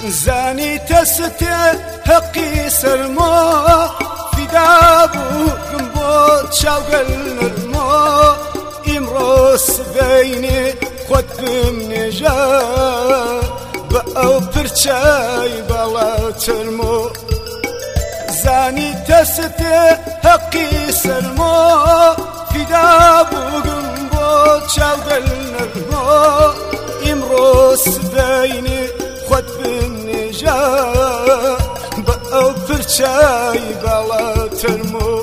زاني تستي حقي سرمو في دابو قنبوت شوق النرمو امروس بيني خد بمنجا بأو برشاي بلا ترمو زاني تستي حقي سرمو في دابو قنبوت شوق النرمو امروس بيني خد بالنجا بأو برشاي بلا ترمو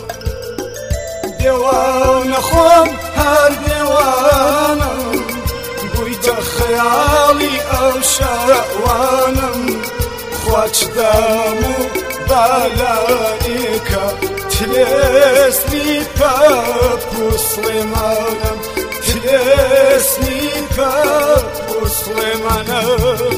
ديوان خم هر ديوانم بويت خيالي أو شوانم خواج دامو بالانيكا تلسني بابو سليمانم تلسني بابو سليمانم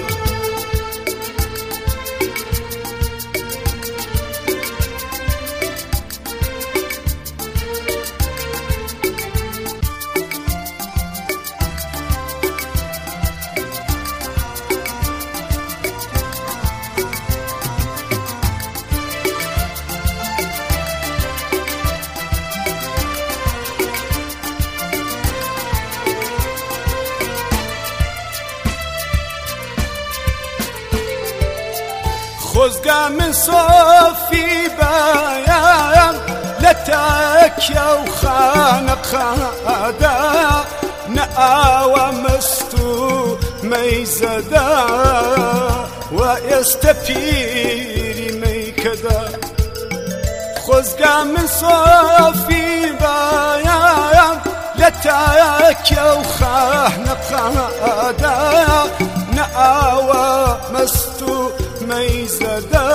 خزقا من صوفي بايام لتاكيا وخانق خادا نآوى مستو ميزدا ويستفيري ميكدا خزقا من صوفي بايام لتاكيا وخانق خادا نآوى مستو ميزدا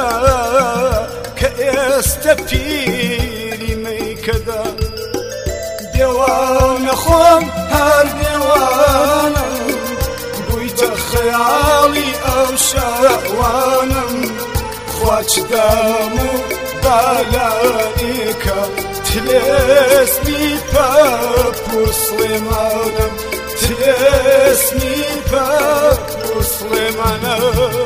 كاستفيري ميكدا ديوان خم هر ديوانم بويت خيالي أو شوانم خواج دامو بالانيكا تلسني بابو سليمانم تلسني بابو سليمانم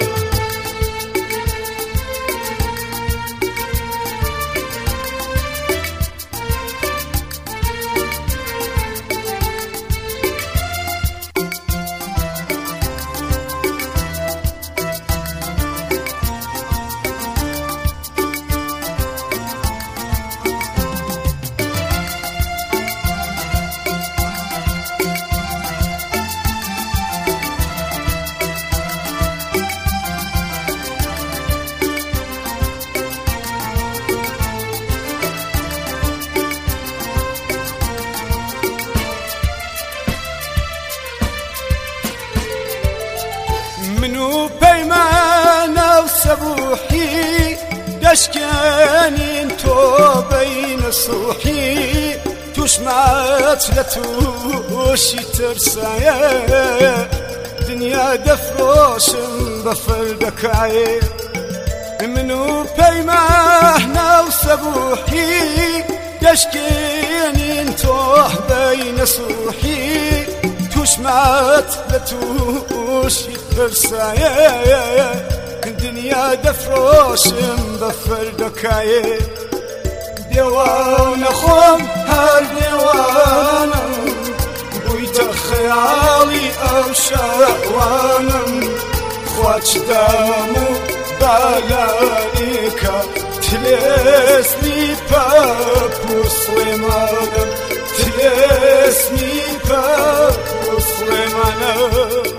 منو بيمانا وسبوحي دشكاني انتو بين صوحي تشمعت لتوشي ترسايا دنيا دفروش بفردك عيب منو بيمانا وسبوحي دشكاني انتو بين صوحي تشمعت لتوشي ترسايا دنيا دفروش بفردك عيب ديوان خم هر ديوانم بويت خيالي أو شوانم خواج دامو بالانيكا تلسني بابو سليمانم تلسني بابو سليمانم